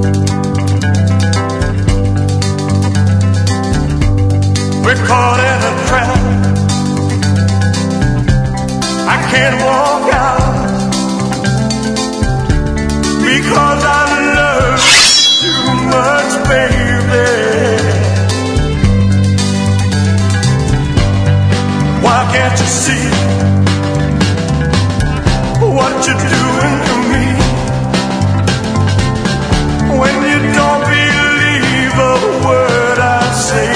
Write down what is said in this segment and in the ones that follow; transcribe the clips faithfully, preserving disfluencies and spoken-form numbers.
We're caught in a trap. I can't walk out because I love you too much, baby. Why can't you see what you're doing to me? When you don't believe a word I say,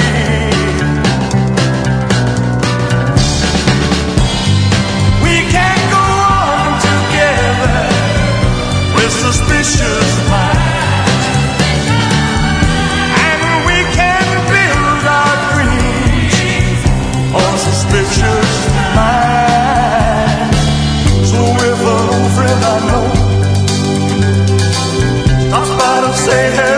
we can't go on together with suspicious minds, and we can't build our dreams on suspicious minds. So if a friend I know stops by to say hello,